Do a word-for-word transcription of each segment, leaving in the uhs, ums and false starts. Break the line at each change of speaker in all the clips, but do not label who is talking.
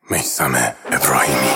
میثم ابراهیمی.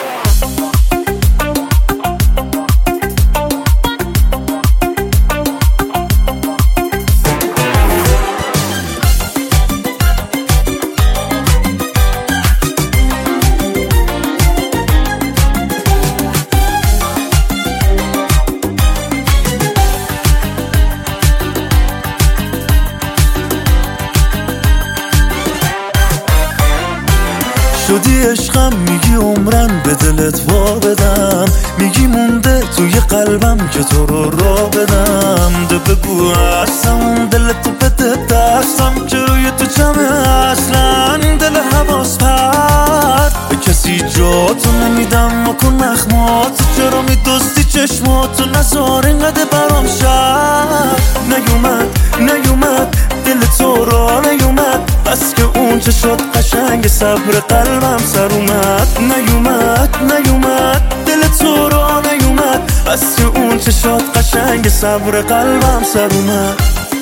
شدی عشقم، میگی عمرن به دلت وا بدم، میگی مونده توی قلبم که تو رو را بدم. ده بگو هستم دلتو بده دستم که روی تو جمعه اصلا دل حواس پرد به کسی جاتو نمیدم. مکن نخماتو چرا میدستی چشماتو نزار اینقدر برام شد. نیومد نیومد دل تو را نیومد، بس که اون چه شد قشنگ صبر قلبم سر اومد. نیومد نیومد دل تو را نیومد، بس که اون چه شد قشنگ صبر قلبم سر اومد.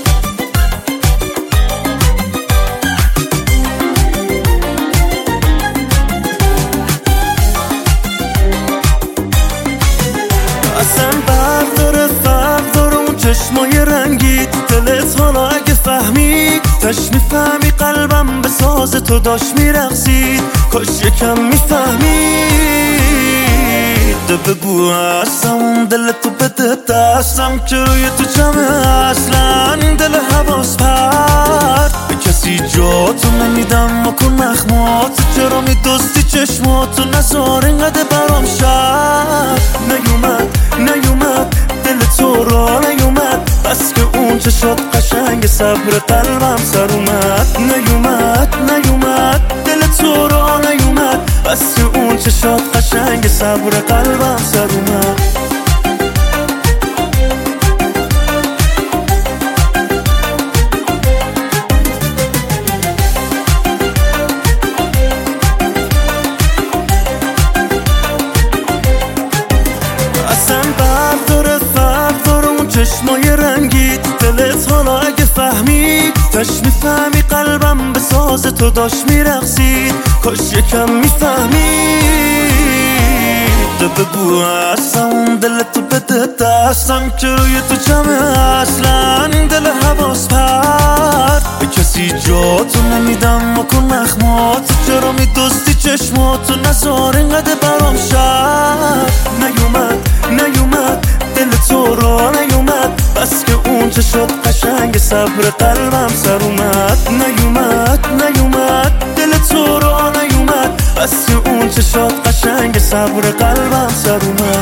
اصلا برداره فرق داره اون چشمای رنگی تو دلت، حالا اگه فهمید تش میفهمی قلبم به ساز تو داشت میرقصید. کاش یکم میفهمید. بگو هستم دلتو بده دستم که روی تو جمعه اصلا دل حواس پرد به کسی جاتو نمیدم. مکن نخماتو چرا میدستی چشماتو نزار اینقدر برام شد. نیومد نیومد دل تو را نیومد، بس که اون چه شد قشنگ صبر قلبم سر اومد. نیومد نیومد دل تو را نیومد، بس که اون چه شد قشنگ صبر قلبم سر اومد. اصلا برداره فرق داره اون چشمای رنگی تو دلت، حالا اگه فهمید تش میفهمی قلبم به ساز تو داشت میرقصید. کاش یکم میفهمید. بگو هستم دلتو بده دستم که روی تو جمعه اصلا دل حواس پرد به کسی جاتو نمیدم. مکن نخماتو چرا میدستی چشماتو نزار اینقدر برام شد. نیومد نیومد دل تو را نیومد، بس که اون چه شد قشنگ صبر قلبم سر اومد. نیومد نیومد دل تو را نیومد، بس که اون چه شد قشنگ صبر قلبم سر اومد.